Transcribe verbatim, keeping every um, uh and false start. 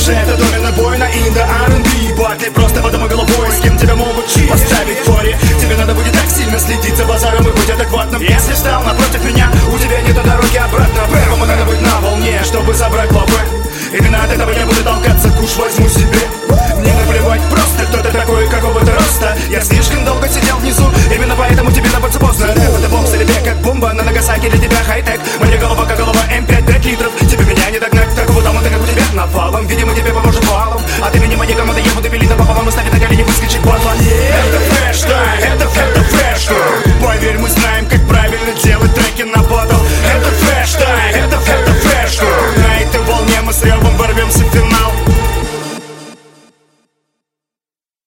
же это дорого-бойно, инда ар энд би. Парни просто подумай головой, с кем тебя могут поставить в форе. Тебе надо будет так сильно следить за базаром и быть адекватным. Если встал напротив меня, у тебя нету дороги обратно. Первому надо быть на волне, чтобы забрать лавы. Именно от этого я буду толкаться, куш возьму себе. Мне наплевать просто, кто ты такой, какого ты роста. Я слишком долго сидел внизу, именно поэтому тебе напаться поздно. Рэп это бокс или бег, как бомба на Нагасаки, для тебя хай-тек.